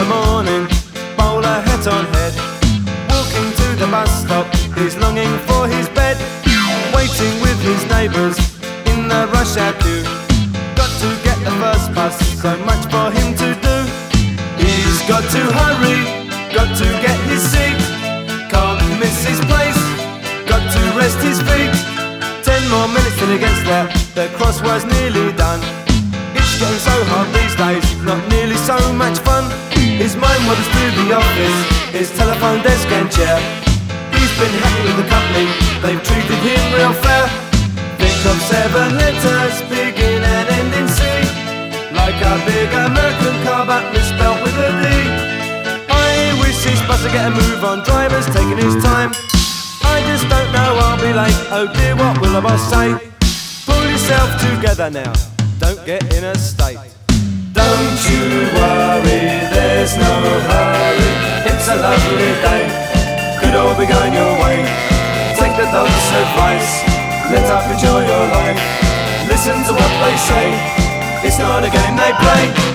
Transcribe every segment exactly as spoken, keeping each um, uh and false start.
the morning, bowler hat on head, walking to the bus stop, he's longing for his bed, waiting with his neighbours in the rush hour queue. Got to get the first bus, so much for him to do. He's got to hurry, got to get his seat, can't miss his place, got to rest his feet. Ten more minutes till he gets there, the crossword's nearly done. It's getting so hard these days, not nearly so much fun. His mind wanders through the office, his telephone desk and chair. He's been happy with the company, they've treated him real fair. Think of seven letters, begin and end in C, like a big American car but misspelt with a D. I wish this bus would get a move on, driver's taking his time. I just don't know, I'll be late, oh dear, what will the boss say? Pull yourself together now, don't get in a state. Don't you worry, there's no hurry, it's a lovely day, could all be going your way. Take the dog's advice, let up, enjoy your life, listen to what they say, it's not a game they play.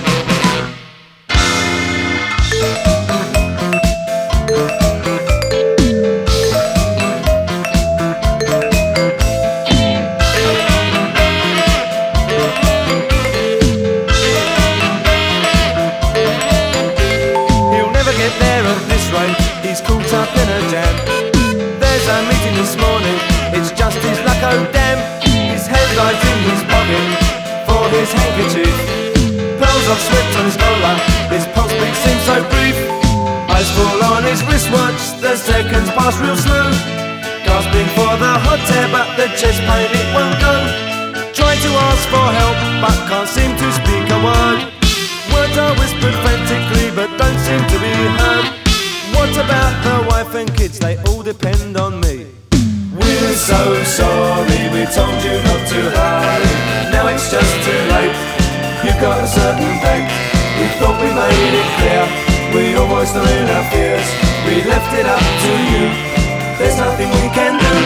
He's caught up in a jam. There's a meeting this morning, it's just his luck, oh damn. His headlights in his pocket for his handkerchief, pearls of sweat on his collar, his pulse beat seems so brief. Eyes fall on his wristwatch, the seconds pass real slow. Gasping for the hot air but the chest pain it won't go. Try to ask for help but can't seem to speak a word. Words are whispered frantically but don't seem to be heard. What about the wife and kids? They all depend on me. We're so sorry, we told you not to hurry. Now it's just too late, you've got a certain date. We thought we made it clear, we almost are in our fears. We left it up to you, there's nothing we can do.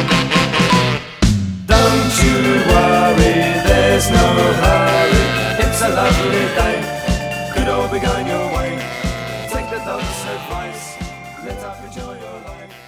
Don't you worry, there's no hurry, it's a lovely day, could all be going your way. Take the dog's advice, let up, enjoy your life.